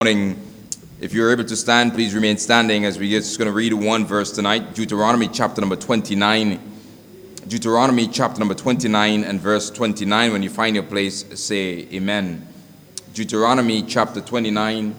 Morning. If you're able to stand, please remain standing as we're just going to read one verse tonight. Deuteronomy chapter number 29. Deuteronomy chapter number 29 and verse 29. When you find your place, say amen. Deuteronomy chapter 29.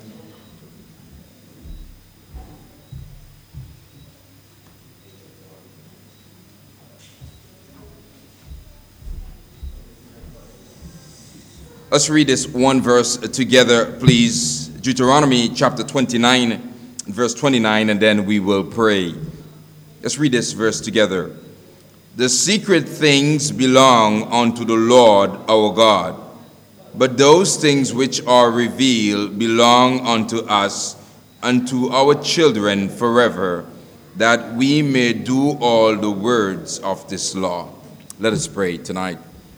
Let's read this one verse together, please. Deuteronomy chapter 29, verse 29, and then we will pray. Let's read this verse together. The secret things belong unto the Lord our God, but those things which are revealed belong unto us and to our children forever, that we may do all the words of this law. Let us pray tonight.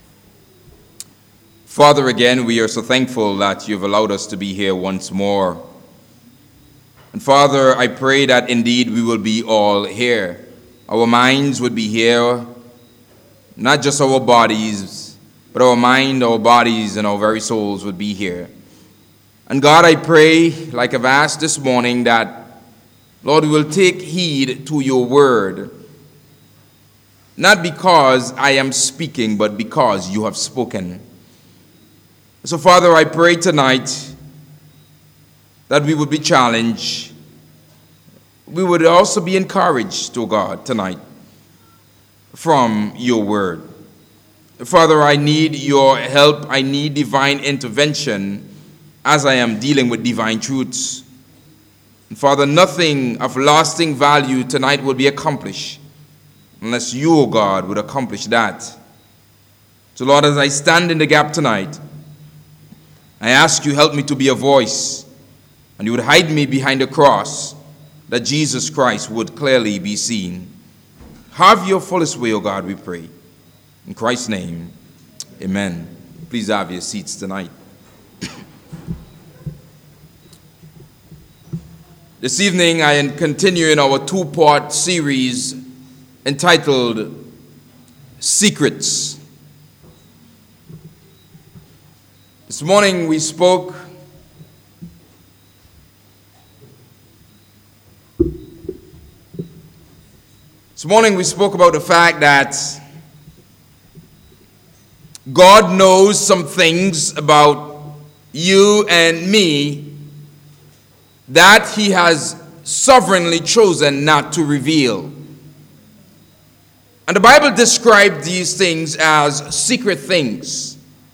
Father, again, we are so thankful that you've allowed us to be here once more. And Father, I pray that indeed we will be all here. Our minds would be here, not just our bodies, but our mind, our bodies, and our very souls would be here. And God, I pray, like I've asked this morning, that, Lord, we will take heed to your word, not because I am speaking, but because you have spoken. So, Father, I pray tonight that we would be challenged. We would also be encouraged, oh God, tonight from your word. Father, I need your help. I need divine intervention as I am dealing with divine truths. And Father, nothing of lasting value tonight will be accomplished unless you, oh God, would accomplish that. So, Lord, as I stand in the gap tonight, I ask you, help me to be a voice, and you would hide me behind the cross, that Jesus Christ would clearly be seen. Have your fullest way, O God, we pray. In Christ's name, amen. Please have your seats tonight. This evening, I am continuing our two-part series entitled Secrets. This morning we spoke about the fact that God knows some things about you and me that he has sovereignly chosen not to reveal. And the Bible described these things as secret things.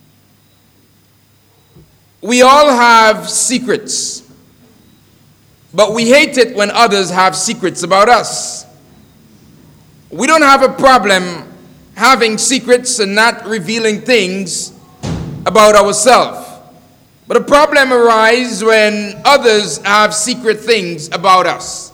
We all have secrets, but we hate it when others have secrets about us. We don't have a problem having secrets and not revealing things about ourselves. But a problem arises when others have secret things about us.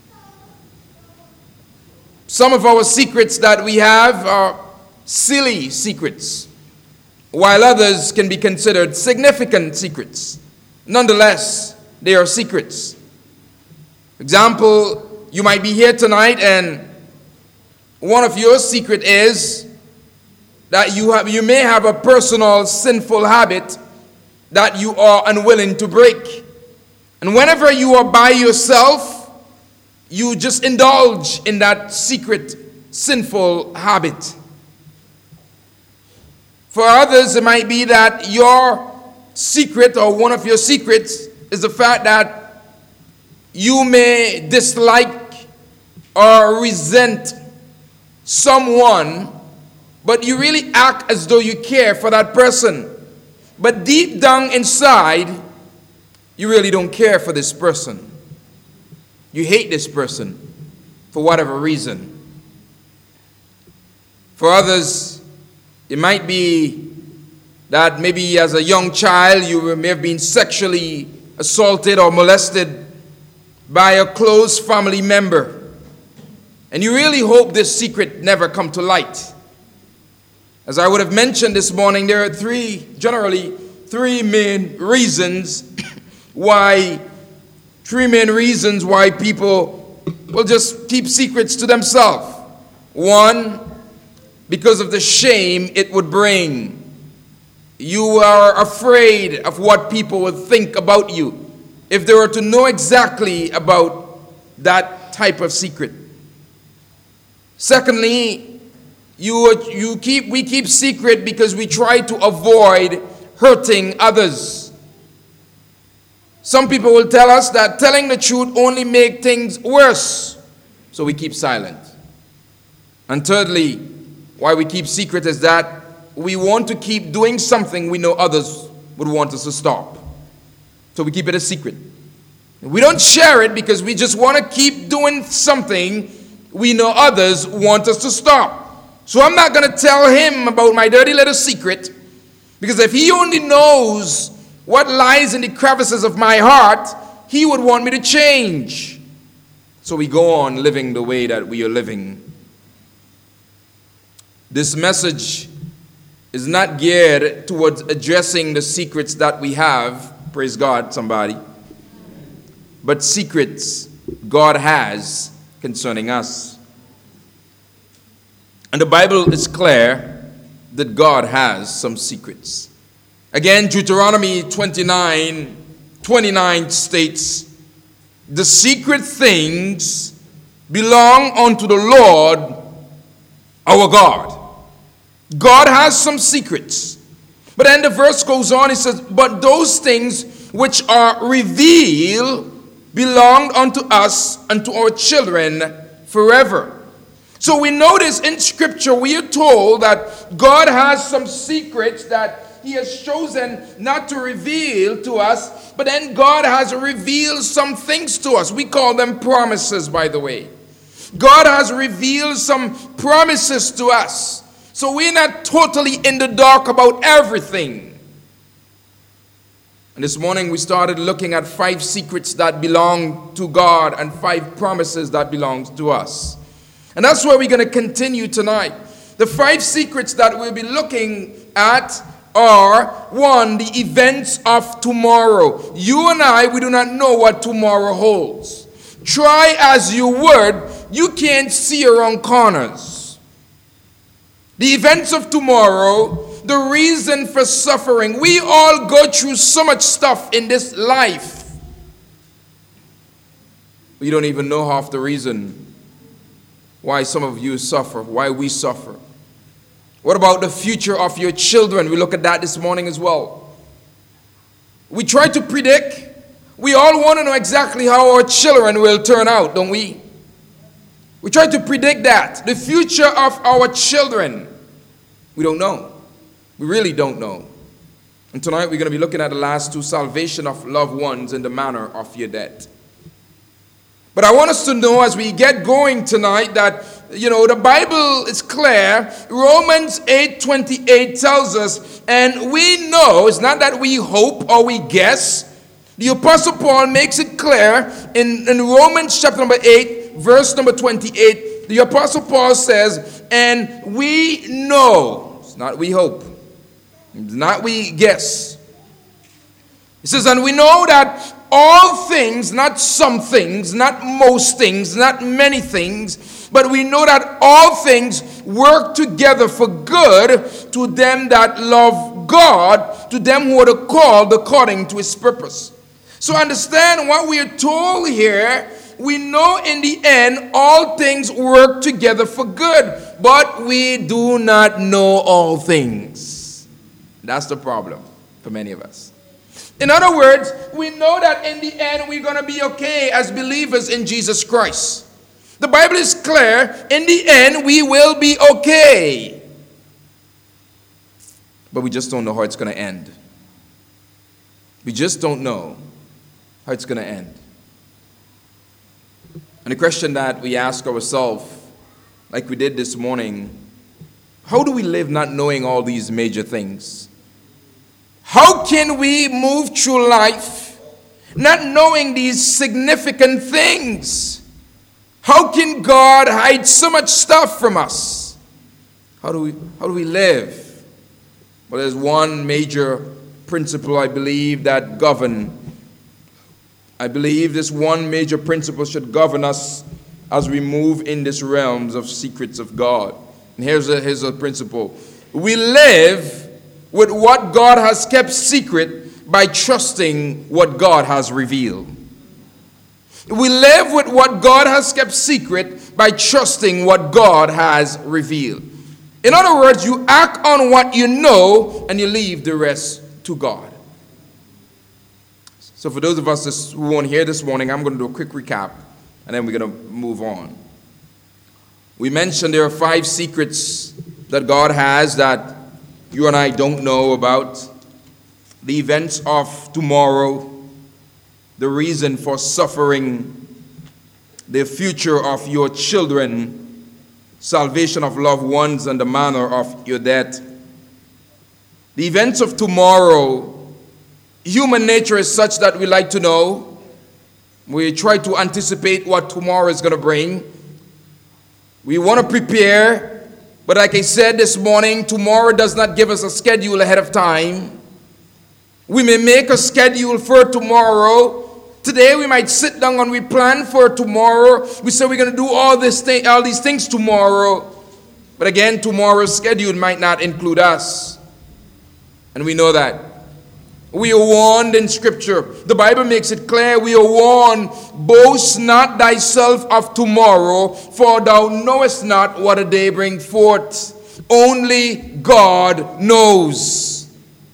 Some of our secrets that we have are silly secrets, while others can be considered significant secrets. Nonetheless, they are secrets. For example, you might be here tonight and one of your secret is that you may have a personal sinful habit that you are unwilling to break. And whenever you are by yourself, you just indulge in that secret sinful habit. For others, it might be that your secret or one of your secrets is the fact that you may dislike or resent someone, but you really act as though you care for that person. But deep down inside, you really don't care for this person. You hate this person for whatever reason. For others, it might be that maybe as a young child you may have been sexually assaulted or molested by a close family member. And you really hope this secret never come to light. As I would have mentioned this morning, there are generally three main reasons why people will just keep secrets to themselves. One, because of the shame it would bring. You are afraid of what people would think about you. if they were to know exactly about that type of secret. Secondly, we keep secret because we try to avoid hurting others. Some people will tell us that telling the truth only makes things worse, so we keep silent. And thirdly, why we keep secret is that we want to keep doing something we know others would want us to stop. So we keep it a secret. We don't share it because we just want to keep doing something we know others want us to stop. So I'm not going to tell him about my dirty little secret, because if he only knows what lies in the crevices of my heart, he would want me to change. So we go on living the way that we are living. This message is not geared towards addressing the secrets that we have, praise God, somebody, but secrets God has concerning us. And the Bible is clear that God has some secrets. Again, Deuteronomy 29:29 states, "The secret things belong unto the Lord our God." God has some secrets. But then the verse goes on, it says, "But those things which are revealed belong unto us and to our children forever." So we notice in Scripture, we are told that God has some secrets that he has chosen not to reveal to us, but then God has revealed some things to us. We call them promises, by the way. God has revealed some promises to us. So we're not totally in the dark about everything. And this morning we started looking at 5 secrets that belong to God and 5 promises that belong to us. And that's where we're going to continue tonight. The 5 secrets that we'll be looking at are, 1, the events of tomorrow. You and I, we do not know what tomorrow holds. Try as you would, you can't see around corners. The events of tomorrow, the reason for suffering. We all go through so much stuff in this life. We don't even know half the reason why some of you suffer, why we suffer. What about the future of your children? We look at that this morning as well. We try to predict. We all want to know exactly how our children will turn out, don't we? We try to predict that. The future of our children. We don't know. We really don't know. And tonight we're going to be looking at the last 2, salvation of loved ones and the manner of your death. But I want us to know as we get going tonight that, the Bible is clear. Romans 8:28 tells us, and we know, it's not that we hope or we guess. The Apostle Paul makes it clear in Romans chapter number 8, verse number 28. The Apostle Paul says, and we know, it's not we hope, it's not we guess. He says, and we know that all things, not some things, not most things, not many things, but we know that all things work together for good to them that love God, to them who are called according to his purpose. So understand what we are told here. We know in the end all things work together for good, but we do not know all things. That's the problem for many of us. In other words, we know that in the end we're going to be okay as believers in Jesus Christ. The Bible is clear. In the end we will be okay. But we just don't know how it's going to end. We just don't know how it's going to end. And the question that we ask ourselves, like we did this morning, how do we live not knowing all these major things? How can we move through life not knowing these significant things? How can God hide so much stuff from us? How do we live? Well, there's one major principle I believe that govern. I believe this one major principle should govern us as we move in this realms of secrets of God. And here's a principle. We live with what God has kept secret by trusting what God has revealed. We live with what God has kept secret by trusting what God has revealed. In other words, you act on what you know and you leave the rest to God. So for those of us who weren't here this morning, I'm going to do a quick recap and then we're going to move on. We mentioned there are 5 secrets that God has that you and I don't know about. The events of tomorrow, the reason for suffering, the future of your children, salvation of loved ones, and the manner of your death. The events of tomorrow, human nature is such that we like to know. We try to anticipate what tomorrow is going to bring. We want to prepare, but like I said this morning, tomorrow does not give us a schedule ahead of time. We may make a schedule for tomorrow. Today we might sit down and we plan for tomorrow. We say we're going to do all these things tomorrow. But again, tomorrow's schedule might not include us. And we know that. We are warned in Scripture. The Bible makes it clear. We are warned, boast not thyself of tomorrow, for thou knowest not what a day bring forth. Only God knows.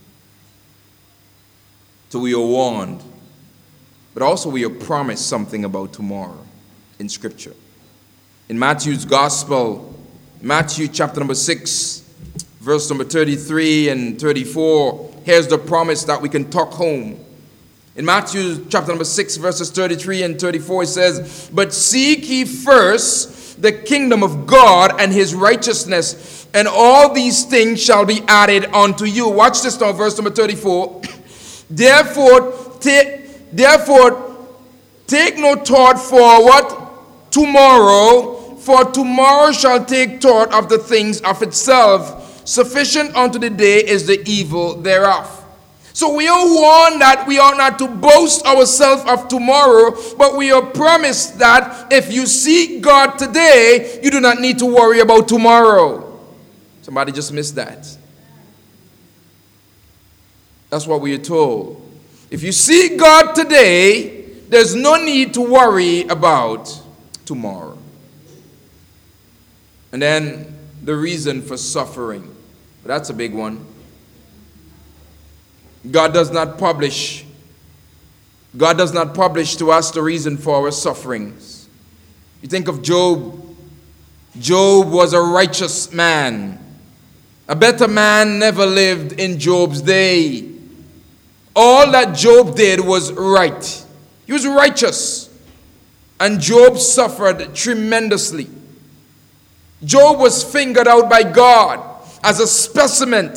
So we are warned. But also we are promised something about tomorrow in Scripture. In Matthew's Gospel, Matthew chapter number 6, verse number 33 and 34, here's the promise that we can talk home. In Matthew chapter number 6, verses 33 and 34, it says, "But seek ye first the kingdom of God and his righteousness, and all these things shall be added unto you." Watch this now, verse number 34. Therefore, take no thought for what? Tomorrow, for tomorrow shall take thought of the things of itself. Sufficient unto the day is the evil thereof. So we are warned that we ought not to boast ourselves of tomorrow, but we are promised that if you seek God today, you do not need to worry about tomorrow. Somebody just missed that. That's what we are told. If you seek God today, there's no need to worry about tomorrow. And then the reason for suffering. That's a big one. God does not publish to us the reason for our sufferings. You think of Job. Job was a righteous man. A better man never lived in Job's day. All that Job did was right. He was righteous. And Job suffered tremendously. Job was fingered out by God as a specimen.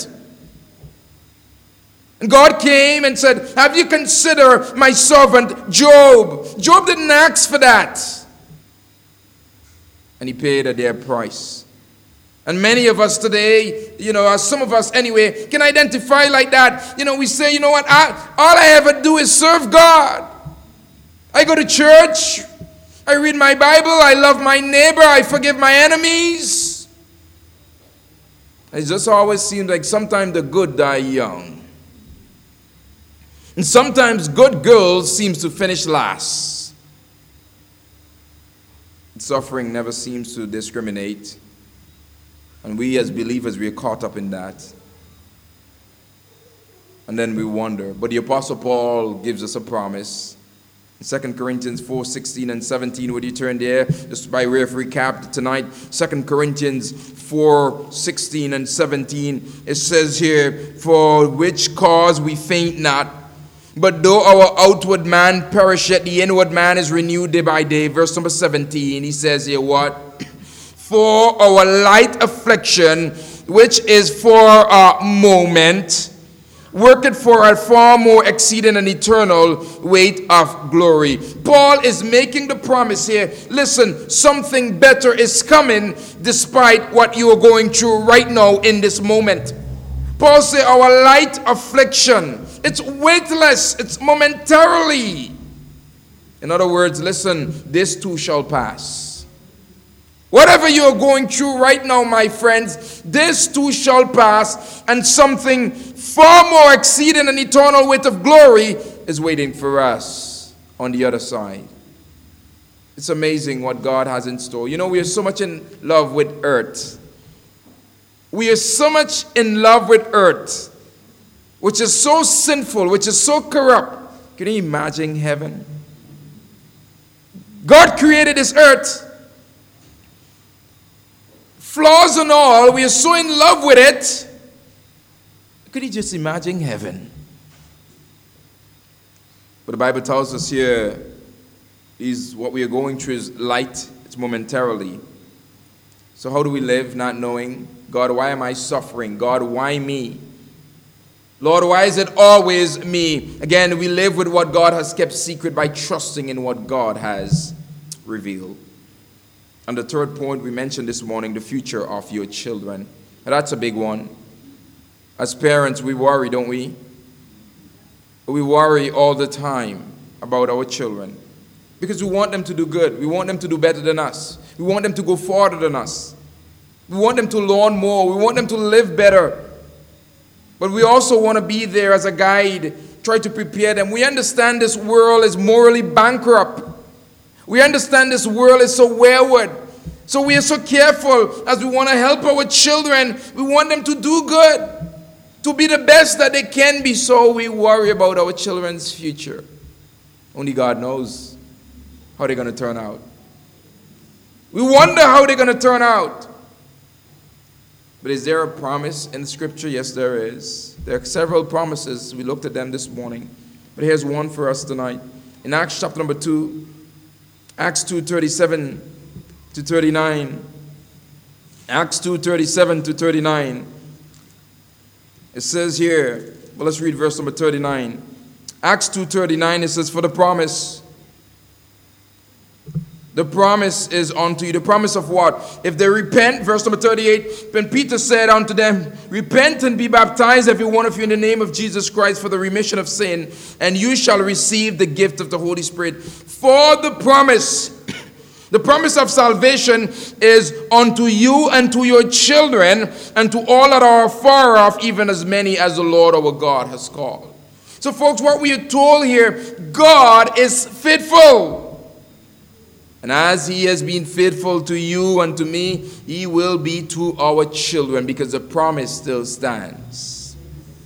And God came and said, "Have you considered my servant Job?" Job didn't ask for that. And he paid a dear price. And many of us today, some of us anyway, can identify like that. We say, all I ever do is serve God. I go to church. I read my Bible. I love my neighbor. I forgive my enemies. It just always seems like sometimes the good die young. And sometimes good girls seems to finish last. Suffering never seems to discriminate. And we as believers, we are caught up in that. And then we wonder. But the Apostle Paul gives us a promise. In 2 Corinthians 4, 16 and 17, would you turn there? Just by way of recap tonight. 2 Corinthians 4, 16 and 17. It says here, "For which cause we faint not. But though our outward man perisheth, the inward man is renewed day by day." Verse number 17, he says here what? "For our light affliction, which is for a moment, worketh for a far more exceeding and eternal weight of glory." Paul is making the promise here. Listen, something better is coming despite what you are going through right now in this moment. Paul said our light affliction, it's weightless, it's momentarily. In other words, listen, this too shall pass. Whatever you're going through right now, my friends, this too shall pass, and something far more exceeding an eternal weight of glory is waiting for us on the other side. It's amazing what God has in store. You know, we are so much in love with earth. We are so much in love with earth, which is so sinful, which is so corrupt. Can you imagine heaven? God created this earth, flaws and all. We are so in love with it. Could you just imagine heaven? But the Bible tells us here, what we are going through is light. It's momentarily. So how do we live not knowing? God, why am I suffering? God, why me? Lord, why is it always me? Again, we live with what God has kept secret by trusting in what God has revealed. And the third point we mentioned this morning, the future of your children. Now, that's a big one. As parents, we worry, don't we? We worry all the time about our children because we want them to do good. We want them to do better than us. We want them to go farther than us. We want them to learn more. We want them to live better. But we also want to be there as a guide, try to prepare them. We understand this world is morally bankrupt. We understand this world is so wayward. So we are so careful as we want to help our children. We want them to do good, to be the best that they can be. So we worry about our children's future. Only God knows how they're going to turn out. We wonder how they're going to turn out. But is there a promise in the scripture? Yes, there is. There are several promises. We looked at them this morning. But here's one for us tonight. In Acts chapter number 2, Acts 2:37 to 39. Acts 2:37 to 39. It says here, well, let's read verse number 39. Acts 2:39, it says, for the promise is unto you. The promise of what? If they repent, verse number 38, then Peter said unto them, repent and be baptized, every one of you, in the name of Jesus Christ for the remission of sin, and you shall receive the gift of the Holy Spirit. For the promise of salvation is unto you and to your children and to all that are far off, even as many as the Lord our God has called. So folks, what we are told here, God is faithful. And as he has been faithful to you and to me, he will be to our children, because the promise still stands.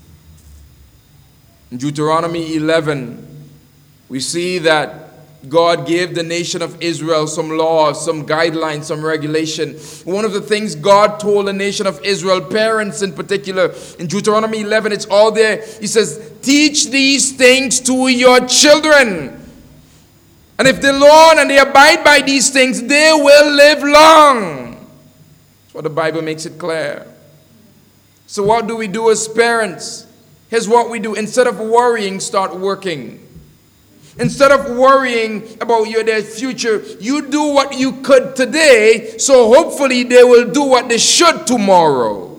In Deuteronomy 11, we see that God gave the nation of Israel some laws, some guidelines, some regulation. One of the things God told the nation of Israel, parents in particular, in Deuteronomy 11, it's all there. He says, teach these things to your children. And if they learn and they abide by these things, they will live long. That's what the Bible makes it clear. So what do we do as parents? Here's what we do. Instead of worrying, start working. Instead of worrying about their future, you do what you could today, so hopefully they will do what they should tomorrow.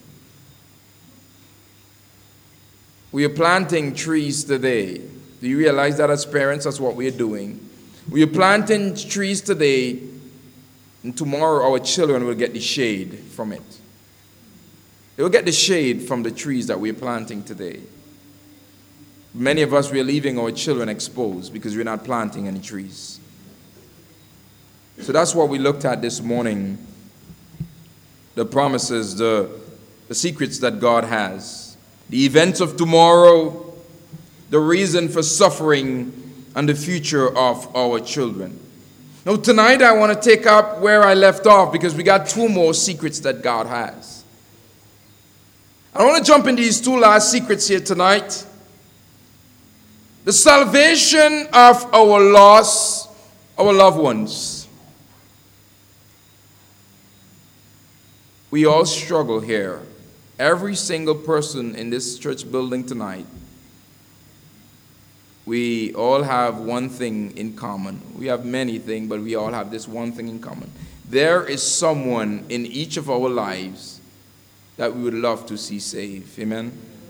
We are planting trees today. Do you realize that as parents, that's what we are doing? We are planting trees today, and tomorrow our children will get the shade from it. They will get the shade from the trees that we are planting today. Many of us, we are leaving our children exposed because we're not planting any trees. So that's what we looked at this morning. The promises, the secrets that God has. The events of tomorrow, the reason for suffering, and the future of our children. Now tonight I want to take up where I left off, because we got two more secrets that God has. I want to jump into these two last secrets here tonight. The salvation of our lost, our loved ones. We all struggle here. Every single person in this church building tonight, we all have one thing in common. We have many things, but we all have this one thing in common. There is someone in each of our lives that we would love to see saved. Amen?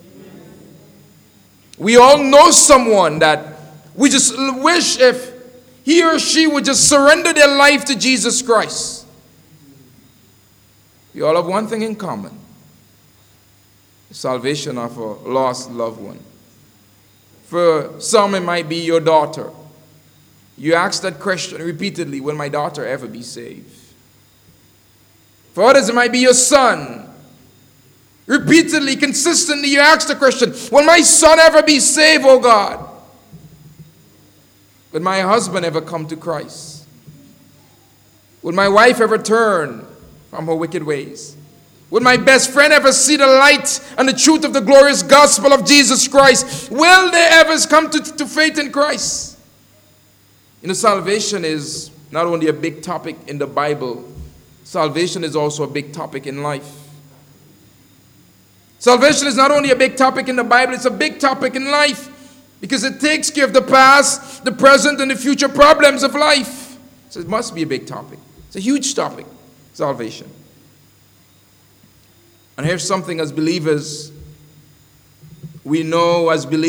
We all know someone that we just wish if he or she would just surrender their life to Jesus Christ. We all have one thing in common: the salvation of a lost loved one. For some, it might be your daughter. You ask that question repeatedly: will my daughter ever be saved? For others, it might be your son. Repeatedly, consistently, you ask the question: will my son ever be saved, oh God? Will my husband ever come to Christ? Will my wife ever turn from her wicked ways? Will my best friend ever see the light and the truth of the glorious gospel of Jesus Christ? Will they ever come to faith in Christ? You know, salvation is not only a big topic in the Bible, salvation is also a big topic in life. Salvation is not only a big topic in the Bible, it's a big topic in life, because it takes care of the past, the present, and the future problems of life. So it must be a big topic. It's a huge topic, salvation. And here's something: as believers, we know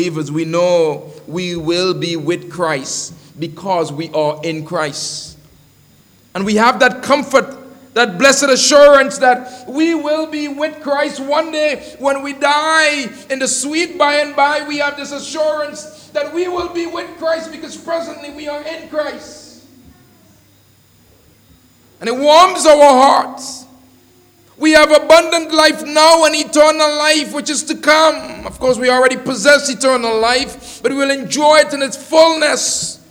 we will be with Christ because we are in Christ. And we have that comfort, that blessed assurance that we will be with Christ one day when we die in the sweet by and by. We have this assurance that we will be with Christ because presently we are in Christ. And it warms our hearts. We have abundant life now and eternal life which is to come. Of course, we already possess eternal life, but we will enjoy it in its fullness.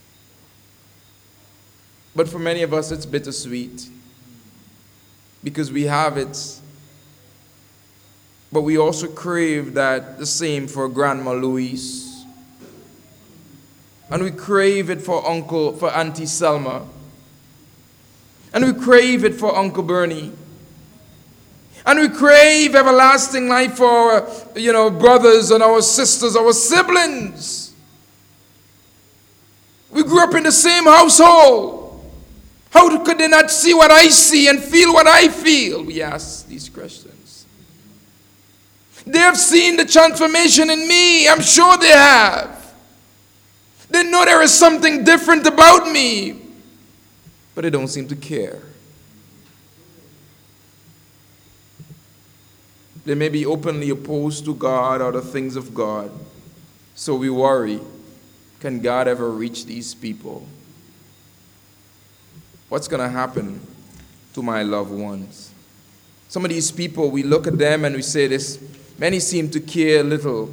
But for many of us, it's bittersweet, because we have it, but we also crave that the same for Grandma Louise, and we crave it for Auntie Selma, and we crave it for Uncle Bernie, and we crave everlasting life for our, brothers and our sisters, our siblings. We grew up in the same household. How could they not see what I see and feel what I feel? We ask these questions. They have seen the transformation in me. I'm sure they have. They know there is something different about me, but they don't seem to care. They may be openly opposed to God or the things of God, so we worry, can God ever reach these people? What's going to happen to my loved ones? Some of these people, we look at them and we say this: many seem to care little.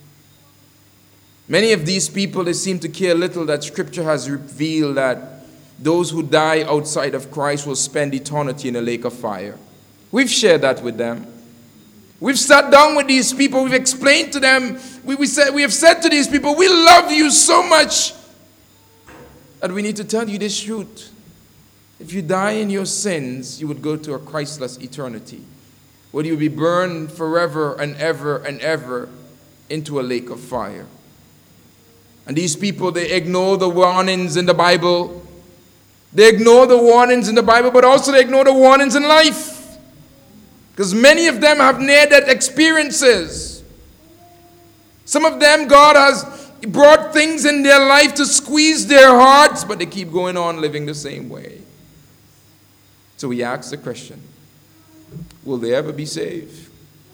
Many of these people, they seem to care little that Scripture has revealed that those who die outside of Christ will spend eternity in a lake of fire. We've shared that with them. We've sat down with these people. We've explained to them. We have said to these people, we love you so much that we need to tell you this truth. If you die in your sins, you would go to a Christless eternity, where you will be burned forever and ever into a lake of fire. And these people, they ignore the warnings in the Bible. They ignore the warnings in the Bible, but also they ignore the warnings in life. Because many of them have near-death experiences. Some of them, God has brought things in their life to squeeze their hearts, but they keep going on living the same way. So we ask the question, will they ever be saved?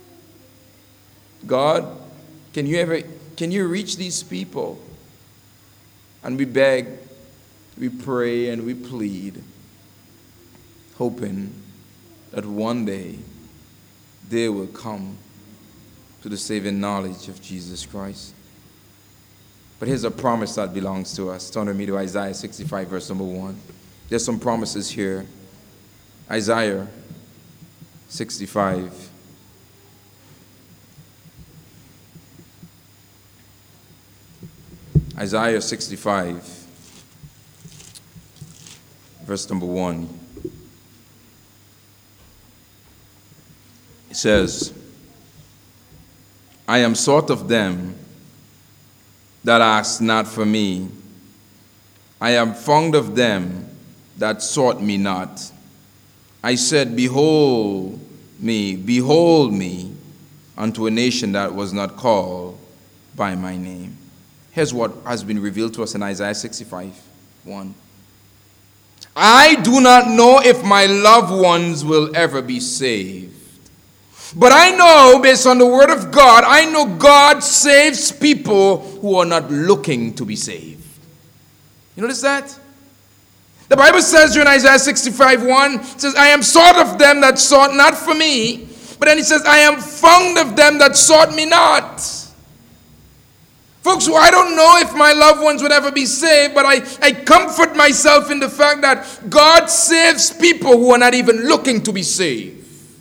God, can you reach these people? And we beg, we pray, and we plead, hoping that one day they will come to the saving knowledge of Jesus Christ. But here's a promise that belongs to us. Turn with me to Isaiah 65, verse number 1. There's some promises here. Isaiah 65. Isaiah 65, verse number 1. It says, I am sought of them that ask not for me. I am found of them that sought me not. I said, behold me, unto a nation that was not called by my name. Here's what has been revealed to us in Isaiah 65, 1. I do not know if my loved ones will ever be saved. But I know, based on the word of God, I know God saves people who are not looking to be saved. You notice that? The Bible says here in Isaiah 65:1, it says, I am sought of them that sought not for me. But then it says, I am found of them that sought me not. Folks, I don't know if my loved ones would ever be saved, but I comfort myself in the fact that God saves people who are not even looking to be saved.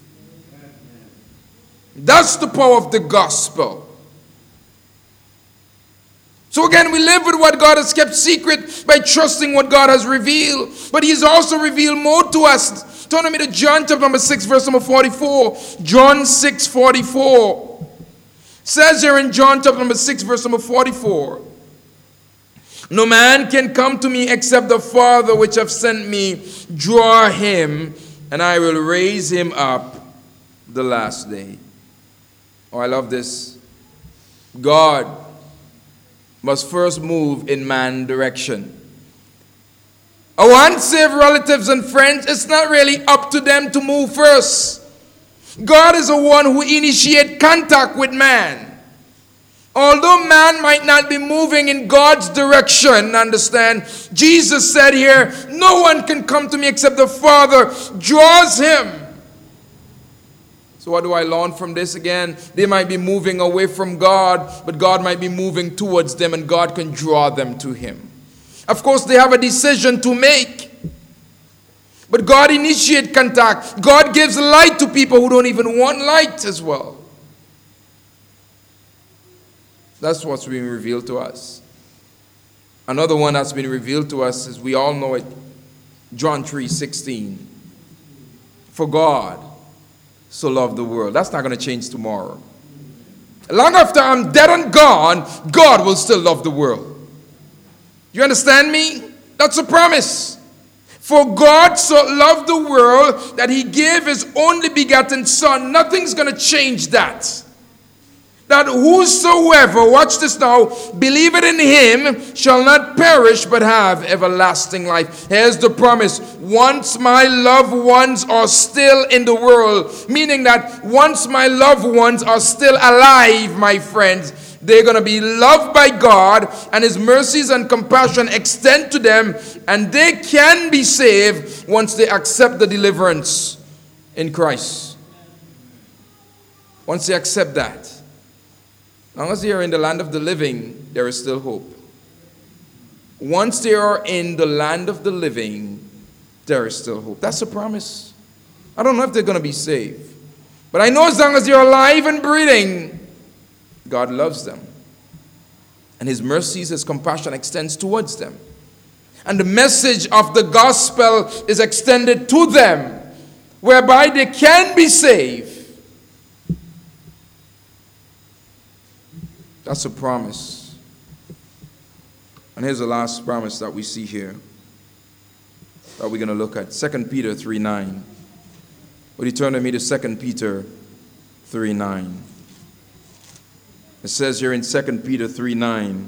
That's the power of the gospel. So again, we live with what God has kept secret by trusting what God has revealed. But He's also revealed more to us. Turn with me to John chapter number 6, verse number 44. John 6:44. Says here in John chapter number 6, verse number 44. No man can come to me except the Father which have sent me draw him, and I will raise him up the last day. Oh, I love this. God must first move in man's direction. Our unsaved relatives and friends, it's not really up to them to move first. God is the one who initiates contact with man. Although man might not be moving in God's direction, understand, Jesus said here, no one can come to me except the Father draws him. So what do I learn from this again? They might be moving away from God, but God might be moving towards them, and God can draw them to Him. Of course, they have a decision to make. But God initiates contact. God gives light to people who don't even want light as well. That's what's being revealed to us. Another one that's been revealed to us is, we all know it, John 3:16. For God so loved the world. That's not going to change tomorrow. Long after I'm dead and gone, God will still love the world. You understand me? That's a promise. For God so loved the world that He gave His only begotten Son. Nothing's going to change that. That whosoever, watch this now, believeth in Him shall not perish but have everlasting life. Here's the promise. Once my loved ones are still in the world, meaning that once my loved ones are still alive, my friends, they're going to be loved by God, and His mercies and compassion extend to them, and they can be saved once they accept the deliverance in Christ. Once they accept that. As long as they are in the land of the living, there is still hope. Once they are in the land of the living, there is still hope. That's a promise. I don't know if they're going to be saved. But I know as long as they're alive and breathing, God loves them. And His mercies, His compassion extends towards them. And the message of the gospel is extended to them, whereby they can be saved. That's a promise. And here's the last promise that we see here that we're going to look at. 2 Peter 3:9. Would you turn with me to 2 Peter 3:9? It says here in 2 Peter 3:9,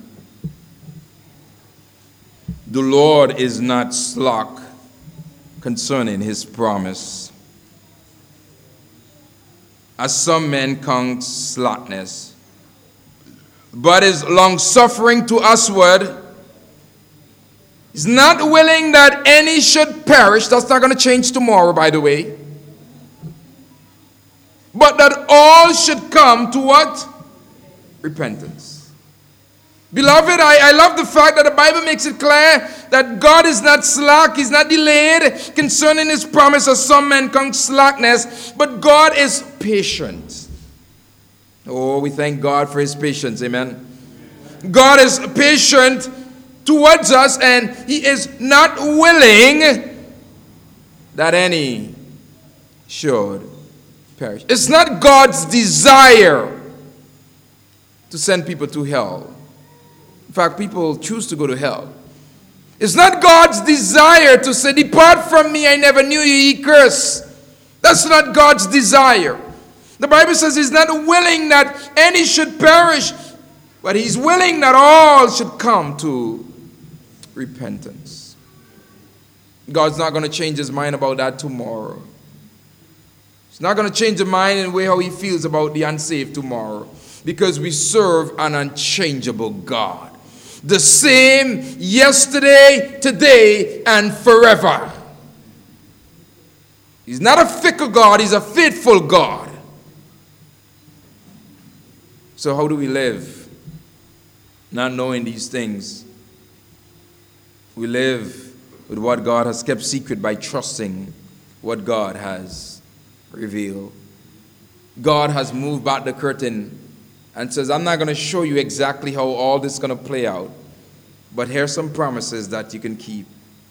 the Lord is not slack concerning His promise, as some men count slackness, but is long-suffering to usward. He's not willing that any should perish. That's not going to change tomorrow, by the way. But that all should come to what? Repentance. Beloved, I love the fact that the Bible makes it clear that God is not slack, He's not delayed concerning His promise, as some men count slackness, but God is patient. Oh, we thank God for His patience, amen. God is patient towards us, and He is not willing that any should perish. It's not God's desire to send people to hell. In fact, people choose to go to hell. It's not God's desire to say, depart from me, I never knew you, ye curse. That's not God's desire. The Bible says He's not willing that any should perish, but He's willing that all should come to repentance. God's not going to change his mind about that tomorrow. He's not going to change his mind in the way how he feels about the unsaved tomorrow, because we serve an unchangeable God. The same yesterday, today, and forever. He's not a fickle God, he's a faithful God. So how do we live? Not knowing these things. We live with what God has kept secret by trusting what God has revealed. God has moved back the curtain and says, I'm not going to show you exactly how all this is going to play out, but here's some promises that you can keep.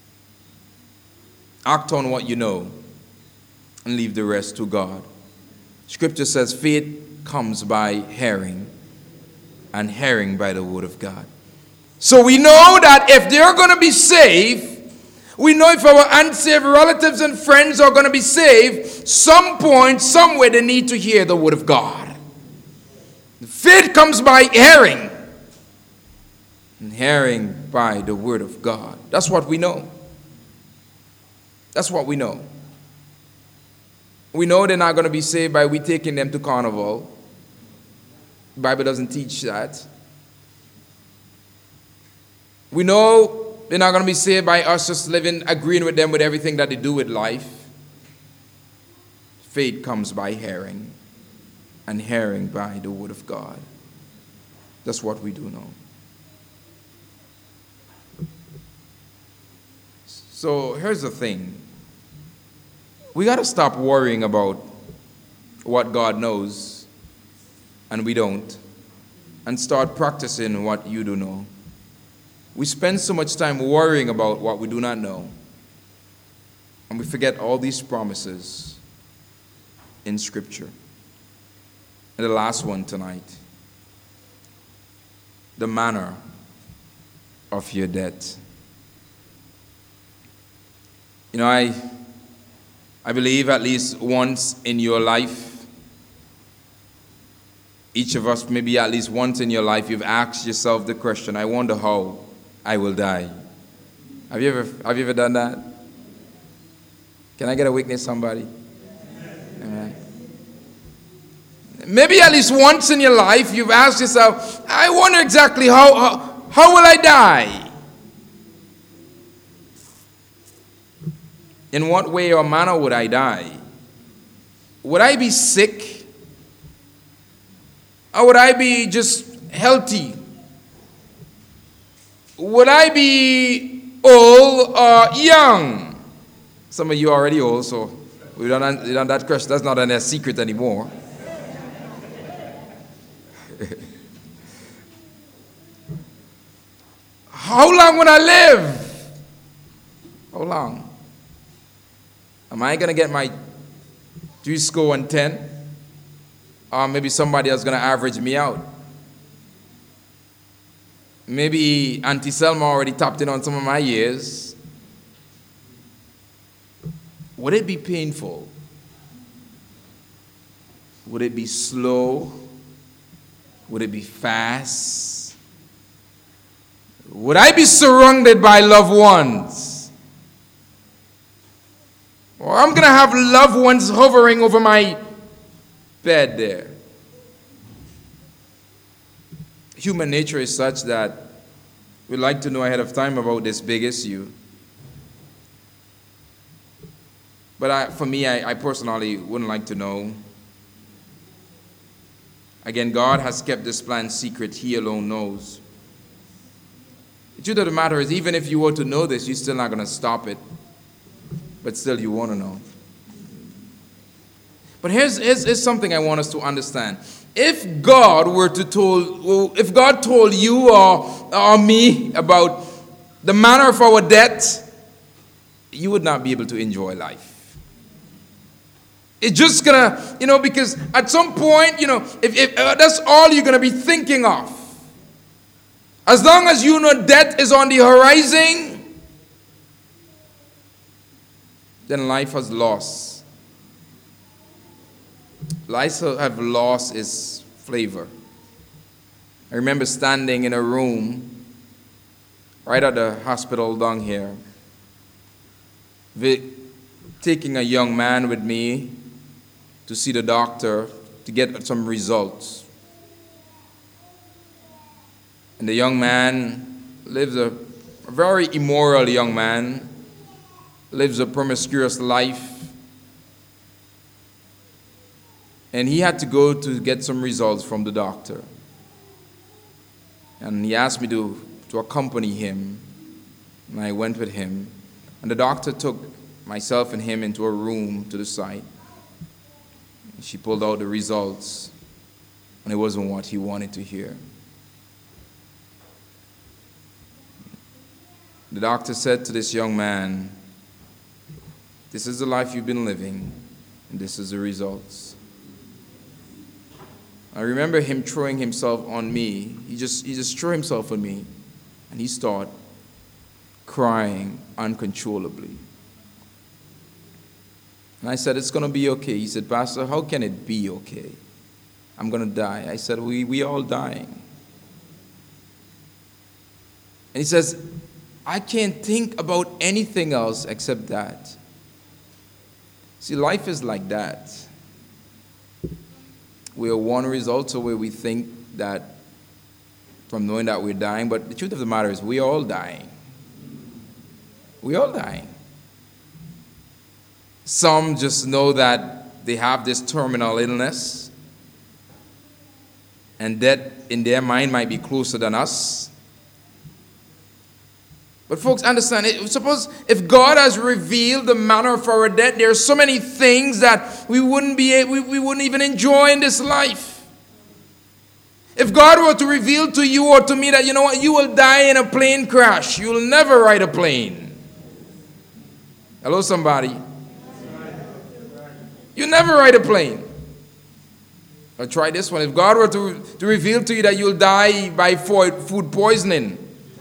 Act on what you know and leave the rest to God. Scripture says faith comes by hearing, and hearing by the word of God. So we know that if they're going to be saved, we know if our unsaved relatives and friends are going to be saved, some point, somewhere they need to hear the word of God. Faith comes by hearing, and hearing by the word of God. That's what we know. That's what we know. We know they're not going to be saved by we taking them to carnival. The Bible doesn't teach that. We know they're not going to be saved by us just living, agreeing with them with everything that they do with life. Faith comes by hearing, and hearing by the word of God. That's what we do know. So here's the thing. We got to stop worrying about what God knows and we don't, and start practicing what you do know. We spend so much time worrying about what we do not know, and we forget all these promises in Scripture. And the last one tonight, the manner of your debt. You know, I believe at least once in your life, each of us, maybe at least once in your life, you've asked yourself the question, I wonder how I will die. Have you ever done that? Can I get a witness, somebody? Amen. Maybe at least once in your life, you've asked yourself, I wonder exactly how will I die? In what way or manner would I die? Would I be sick? Or would I be just healthy? Would I be old or young? Some of you are already old, so we don't that question. That's not a secret anymore. How long would I live? How long? Am I going to get my 3 score and 10? Or maybe somebody else is going to average me out? Maybe Auntie Selma already tapped in on some of my years. Would it be painful? Would it be slow? Would it be fast? Would I be surrounded by loved ones? Or I'm going to have loved ones hovering over my bed there. Human nature is such that we like to know ahead of time about this big issue. But for me, I personally wouldn't like to know. Again, God has kept this plan secret. He alone knows. The truth of the matter is, even if you were to know this, you're still not going to stop it. But still, you want to know. But here's something I want us to understand. If God told you or me about the manner of our debt, you would not be able to enjoy life. It's just gonna, because at some point, if that's all you're gonna be thinking of. As long as you know death is on the horizon, then life has lost. Life have lost its flavor. I remember standing in a room right at the hospital down here. taking a young man with me to see the doctor to get some results. And the young man lives a very immoral young man, lives a promiscuous life. And he had to go to get some results from the doctor. And he asked me to accompany him. And I went with him. And the doctor took myself and him into a room to the side. She pulled out the results. And it wasn't what he wanted to hear. The doctor said to this young man, "This is the life you've been living, and this is the results." I remember him throwing himself on me. He just threw himself on me, and he started crying uncontrollably. And I said, "It's going to be okay." He said, "Pastor, how can it be okay? I'm going to die." I said, we all dying. And he says, "I can't think about anything else except that." See, life is like that. We are one result away, we think that from knowing that we're dying, but the truth of the matter is we're all dying. We're all dying. Some just know that they have this terminal illness, and death in their mind might be closer than us. But folks, understand, suppose if God has revealed the manner of our death, there are so many things that we wouldn't even enjoy in this life. If God were to reveal to you or to me that, you know what, you will die in a plane crash, you will never ride a plane. Hello, somebody. You never ride a plane. Or try this one. If God were to reveal to you that you'll die by food poisoning,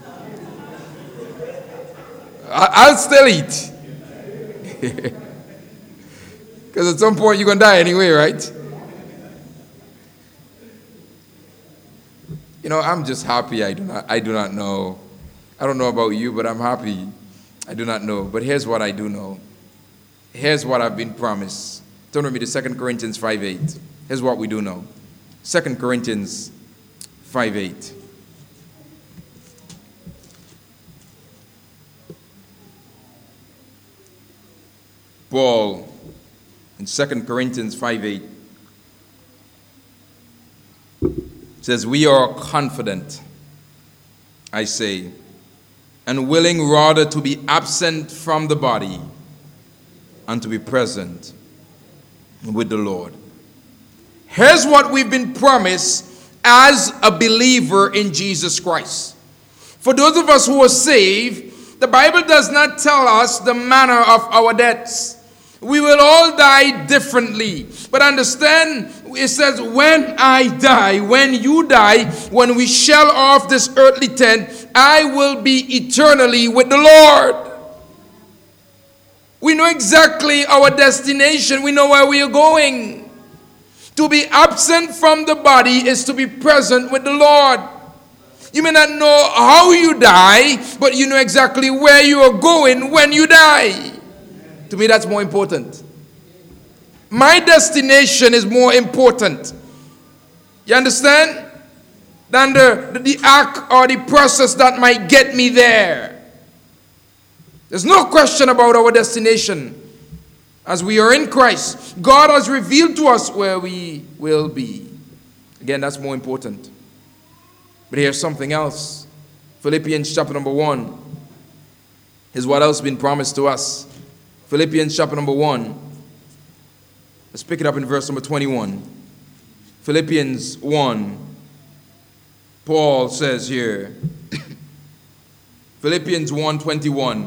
I'll still eat. Because at some point you're going to die anyway, right? You know, I'm just happy I do not know. I don't know about you, but I'm happy I do not know. But here's what I do know. Here's what I've been promised. Turn with me to 2 Corinthians 5:8. Here's what we do know. 2 Corinthians 5:8. Paul, in 2 Corinthians 5:8, says, "We are confident, I say, and willing rather to be absent from the body and to be present with the Lord." Here's what we've been promised as a believer in Jesus Christ. For those of us who are saved, the Bible does not tell us the manner of our deaths. We will all die differently. But understand, it says, when I die, when you die, when we shell off this earthly tent, I will be eternally with the Lord. We know exactly our destination. We know where we are going. To be absent from the body is to be present with the Lord. You may not know how you die, but you know exactly where you are going when you die. To me, that's more important. My destination is more important. You understand? Than the act or the process that might get me there. There's no question about our destination. As we are in Christ, God has revealed to us where we will be. Again, that's more important. But here's something else. Philippians chapter number 1 is what else has been promised to us. Philippians chapter number 1. Let's pick it up in verse number 21. Philippians 1. Paul says here. Philippians 1:21.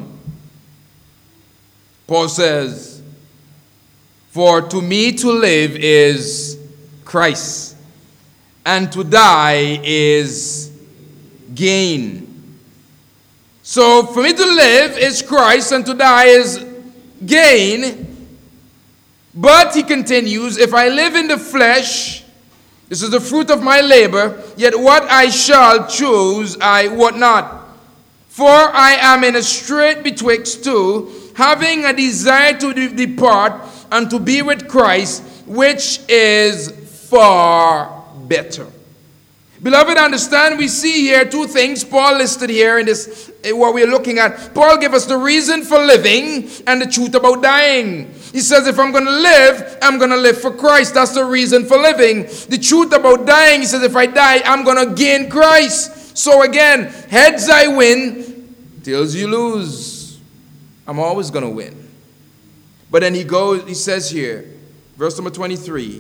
Paul says, "For to me to live is Christ, and to die is gain." So for me to live is Christ, and to die is gain. But he continues, "If I live in the flesh, this is the fruit of my labor, yet what I shall choose I wot not. For I am in a strait betwixt two, having a desire to depart and to be with Christ, which is far better. Beloved, understand, we see here two things Paul listed here in this, what we're looking at. Paul gave us the reason for living and the truth about dying. He says, if I'm going to live, I'm going to live for Christ. That's the reason for living. The truth about dying, he says, if I die, I'm going to gain Christ. So again, heads I win, tails you lose. I'm always going to win. But then he says here, verse number 23,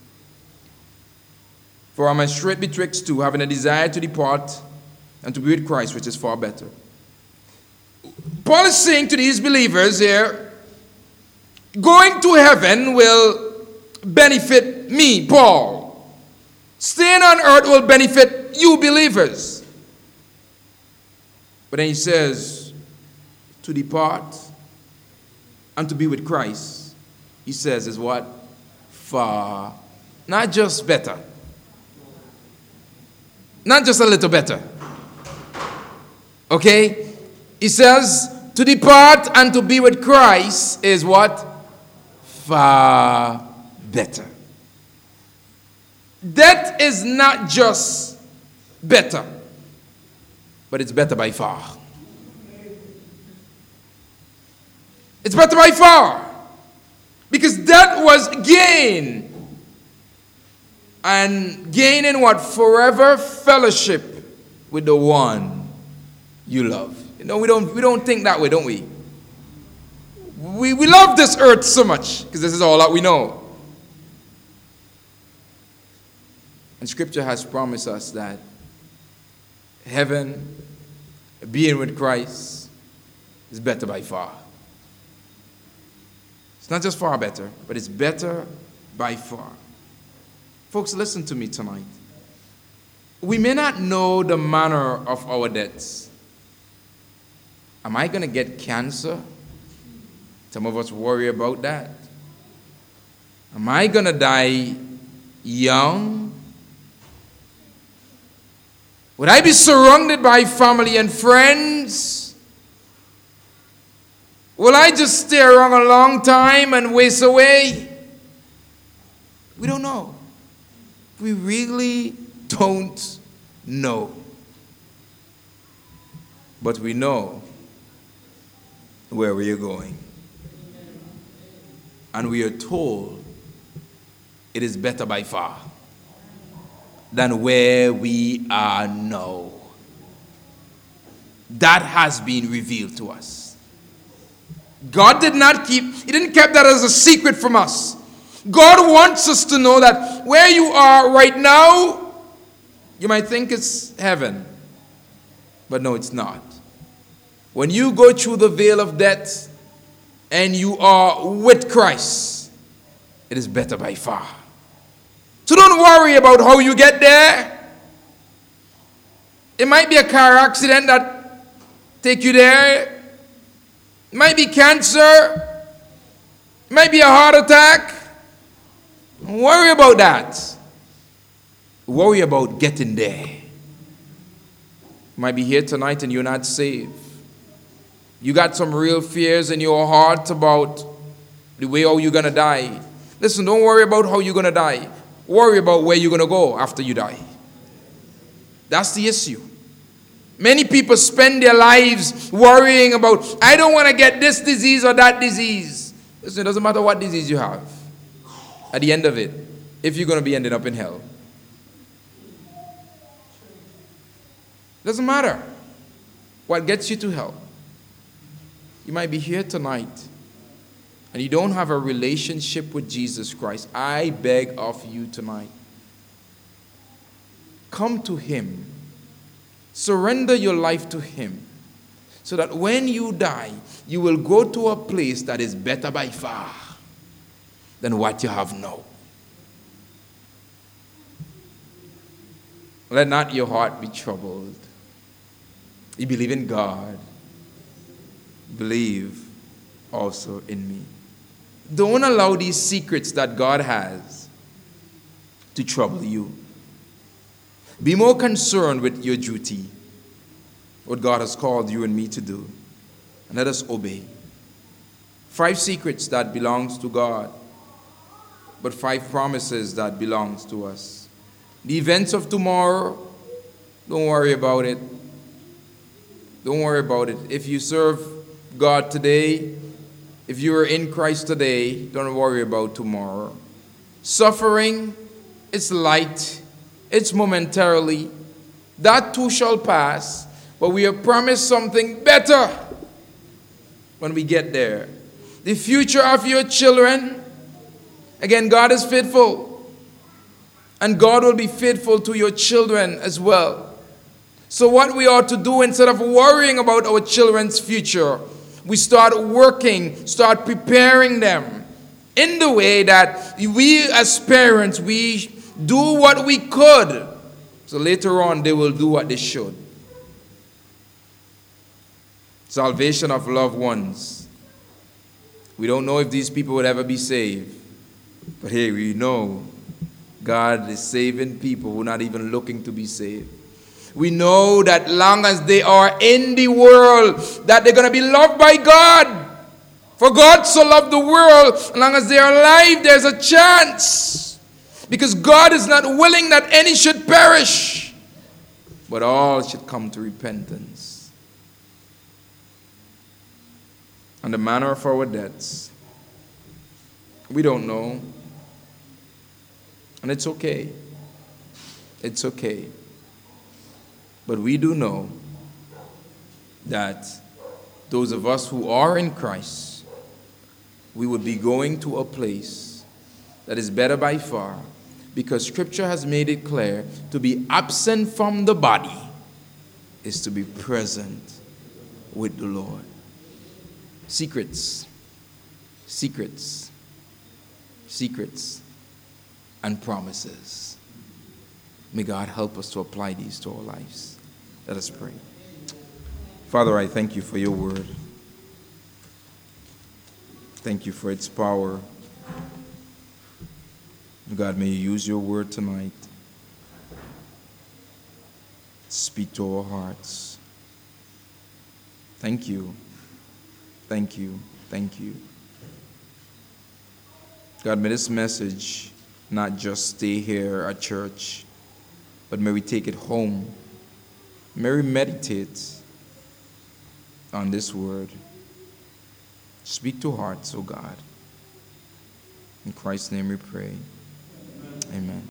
for I'm straight betwixt two, having a desire to depart and to be with Christ, which is far better. Paul is saying to these believers here, going to heaven will benefit me, Paul. Staying on earth will benefit you believers. But then he says, to depart and to be with Christ, he says, is what? Far. Not just better. Not just a little better. Okay? He says, to depart and to be with Christ is what? Far better. Death is not just better, but it's better by far. It's better by far. Because that was gain. And gain in what? Forever fellowship with the one you love. You know, we don't think that way, don't we? We love this earth so much because this is all that we know. And Scripture has promised us that heaven, being with Christ, is better by far. It's not just far better, but it's better by far. Folks, listen to me tonight. We may not know the manner of our deaths. Am I going to get cancer? Some of us worry about that. Am I going to die young? Would I be surrounded by family and friends? Will I just stay around a long time and waste away? We don't know. We really don't know. But we know where we are going. And we are told it is better by far than where we are now. That has been revealed to us. God didn't keep that as a secret from us. God wants us to know that where you are right now, you might think it's heaven. But no, it's not. When you go through the veil of death and you are with Christ, it is better by far. So don't worry about how you get there. It might be a car accident that take you there. It might be cancer. It might be a heart attack. Don't worry about that. Worry about getting there. You might be here tonight and you're not saved. You got some real fears in your heart about the way how you're going to die. Listen, don't worry about how you're going to die. Worry about where you're going to go after you die. That's the issue. Many people spend their lives worrying about, I don't want to get this disease or that disease. Listen, it doesn't matter what disease you have. At the end of it, if you're going to be ending up in hell. Doesn't matter what gets you to hell. You might be here tonight and you don't have a relationship with Jesus Christ. I beg of you tonight, come to Him. Surrender your life to Him so that when you die, you will go to a place that is better by far than what you have now. Let not your heart be troubled. You believe in God. Believe also in me. Don't allow these secrets that God has to trouble you. Be more concerned with your duty, what God has called you and me to do. And let us obey. 5 secrets that belongs to God, but 5 promises that belongs to us. The events of tomorrow, don't worry about it. Don't worry about it. If you serve God today, if you are in Christ today, don't worry about tomorrow. Suffering, it's light, it's momentarily. That too shall pass, but we are promised something better when we get there. The future of your children, again, God is faithful. And God will be faithful to your children as well. So what we ought to do, instead of worrying about our children's future, we start working, start preparing them in the way that we as parents, we do what we could. So later on, they will do what they should. Salvation of loved ones. We don't know if these people would ever be saved. But hey, we know God is saving people who are not even looking to be saved. We know that long as they are in the world, that they're going to be loved by God. For God so loved the world, as long as they are alive, there's a chance. Because God is not willing that any should perish, but all should come to repentance. And the manner of our deaths, we don't know. And it's okay. It's okay. But we do know that those of us who are in Christ, we would be going to a place that is better by far, because Scripture has made it clear to be absent from the body is to be present with the Lord. Secrets, secrets, secrets, and promises. May God help us to apply these to our lives. Let us pray. Father, I thank you for your word. Thank you for its power. God, may you use your word tonight. Speak to our hearts. Thank you. Thank you. Thank you. God, may this message not just stay here at church, but may we take it home. May we meditate on this word. Speak to hearts, O God. In Christ's name we pray. Amen.